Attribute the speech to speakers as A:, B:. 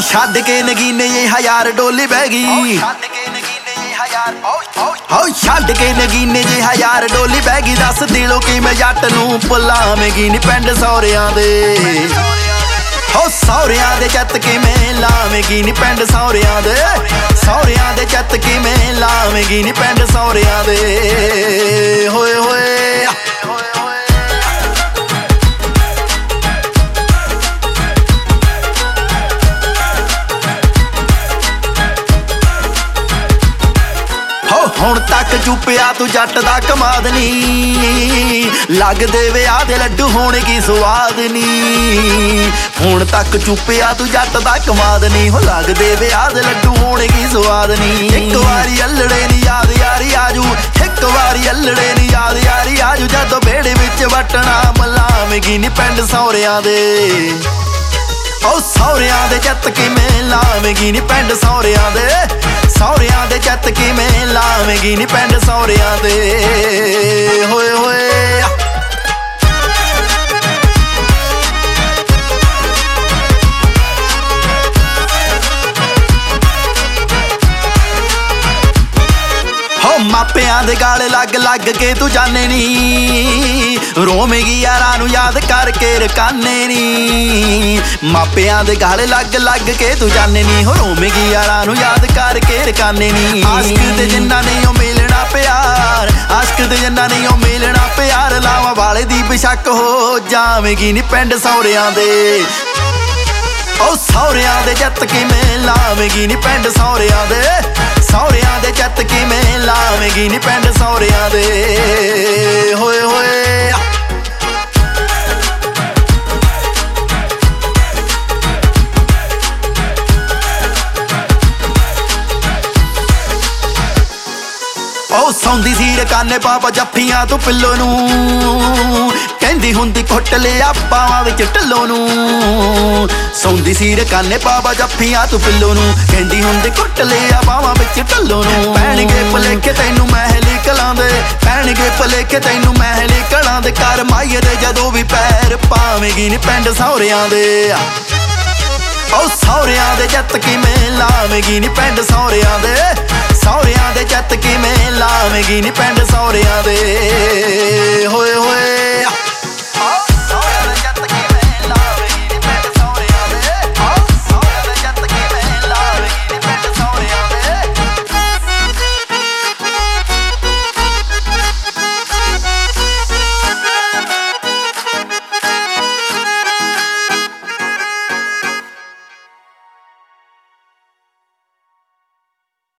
A: ਛੱਡ ਕੇ ਨਗੀਨੇ ਇਹ ਹਜ਼ਾਰ ਡੋਲੀ ਬਹਿ ਗਈ ਛੱਡ ਕੇ ਨਗੀਨੇ ਜੇ ਹਜ਼ਾਰ ਡੋਲੀ ਬਹਿ ਗਈ ਦੱਸ ਦਿਲੋਂ ਕਿਵੇਂ ਜੱਟ ਨੂੰ ਭੁਲਾਵੇਂਗੀ ਨੀ ਪਿੰਡ ਸਹੁਰਿਆਂ ਦੇ ਹੋ ਸਹੁਰਿਆਂ ਦੇ ਚੱਤ ਕਿਵੇਂ ਲਾਵੇਂਗੀ ਨੀ ਪਿੰਡ ਸਹੁਰਿਆਂ ਦੇ ਚੱਤ ਕਿਵੇਂ ਲਾਵੇਂਗੀ ਨੀ ਪਿੰਡ ਸਹੁਰਿਆਂ ਦੇ ਹੋਏ ਹੋਏ ਹੁਣ ਤੱਕ ਚੁੱਪਿਆ ਤੂੰ ਜੱਟ ਦਾ ਕਮਾਦ ਨੀ ਲੱਗਦੇ ਵਿਆਹ ਦੇ ਲੱਡੂ ਹੋਣ ਕੀ ਸਵਾਦ ਨੀ ਹੁਣ ਤੱਕ ਚੁੱਪਿਆ ਤੂੰ ਜੱਟ ਦਾ ਕਮਾਦ ਨੀ ਹੋ ਲੱਗਦੇ ਵਿਆਹ ਦੇ ਲੱਡੂ ਹੋਣ ਕੀ ਸਵਾਦ ਨੀ ਇੱਕ ਵਾਰੀ ਅਲੜੇ ਨੀ ਯਾਦ ਯਾਰੀ ਆਜੂ ਇੱਕ ਵਾਰੀ ਅਲੜੇ ਨੀ ਯਾਦ ਯਾਰੀ ਆਜੂ ਜਦੋਂ ਵਿਹੜੇ ਵਿੱਚ ਵਟਣਾ ਮਲਾਵੇਂਗੀ ਨੀ ਪਿੰਡ ਸਹੁਰਿਆਂ ਦੇ ਉਹ ਸਹੁਰਿਆਂ ਦੇ ਚੱਤ ਕਿਵੇਂ ਲਾਵੇਂਗੀ ਨੀ ਪਿੰਡ ਸਹੁਰਿਆਂ ਦੇ ਚੱਤ ਕਿਵੇਂ ਲਾਵੇਂਗੀ ਨੀ ਪਿੰਡ ਸਹੁਰਿਆਂ ਦੇ ਹੋਏ ਹੋਏ ਮਾਪਿਆਂ ਦੇ ਗਾਲੇ ਲੱਗ ਕੇ ਤੂੰ ਜਾਣੇ ਨੀ ਰੋਵੇਂਗੀ ਯਾਰਾਂ ਨੂੰ ਯਾਦ ਕਰਕੇ ਰਕਾਨੇ ਨੀ ਮਾਪਿਆਂ ਦੇ ਗਾਲੇ ਲੱਗ ਕੇ ਤੂੰ ਜਾਣੇ ਨੀ ਹੋ ਰੋਵੇਂਗੀ ਯਾਰਾਂ ਨੂੰ ਯਾਦ ਕਰਕੇ ਰਕਾਨੇ ਨੀ ਆਸ਼ਕ ਤੇ ਜਿੰਨਾ ਨਹੀਂ ਉਹ ਮਿਲਣਾ ਪਿਆਰ ਆਸ਼ਕ ਤੇ ਜਿੰਨਾ ਨਹੀਂ ਉਹ ਮਿਲਣਾ ਪਿਆਰ ਲਾਵਾਂ ਵਾਲੇ ਦੀ ਬੇਸ਼ੱਕ ਹੋ ਜਾਵੇਂਗੀ ਨੀ ਪਿੰਡ ਸਹੁਰਿਆਂ ਦੇ ਉਹ ਸਹੁਰਿਆਂ ਦੇ ਚੱਤ ਕਿਵੇਂ ਲਾਵੇਂਗੀ ਨੀ ਪਿੰਡ ਸਹੁਰਿਆਂ ਦੇ ਚੱਤ ਕਿਵੇਂ ਲਾਵੇਂਗੀ ਨੀ ਪਿੰਡ ਸਹੁਰਿਆਂ ਦੇ ਹੋਏ ਹੋਏ ਉਹ ਸੌਂਦੀ ਸੀ ਰਕਾਨੇ ਪਾਪਾ ਜੱਫੀਆਂ ਤੂੰ ਪਿੱਲੋ ਨੂੰ ਕਹਿੰਦੀ ਹੁੰਦੀ ਕੁੱਟ ਲਿਆ ਪਾਵਾਂ ਵਿੱਚ ਢੱਲੋ ਨੂੰ ਸੌਂਦੀ ਸੀ ਰਕਾਨੇ ਪਾਪਾ ਜੱਫੀਆਂ ਤੂੰ ਪਿੱਲੋ ਨੂੰ ਕਹਿੰਦੀ ਹੁੰਦੀ ਕੁੱਟ ਲਿਆ ਪਾਵਾਂ ਵਿੱਚ ਢੱਲੋ ਨੂੰ ਪੈਣਗੇ ਭੁਲੇਖੇ ਤੈਨੂੰ ਮਹਿਲੀ ਕਲਾਂ ਦੇ ਪੈਣਗੇ ਭੁਲੇਖੇ ਤੈਨੂੰ ਮਹਿਲੀ ਕਲਾਂ ਦੇ ਕਰ ਮਾਈਏ ਦੇ ਜਦੋਂ ਵੀ ਪੈਰ ਪਾਵੇਂਗੀ ਨੀ ਪਿੰਡ ਸਹੁਰਿਆਂ ਦੇ ਉਹ ਸਹੁਰਿਆਂ ਦੇ ਚੱਤ ਕਿਵੇਂ ਲਾਵੇਂਗੀ ਨੀ ਪਿੰਡ ਸਹੁਰਿਆਂ ਦੇ ਚੱਤ ਕਿਵੇਂ ਲਾਵੇਂਗੀ ਨੀ ਪਿੰਡ ਸਹੁਰਿਆਂ ਦੇ ਹੋਏ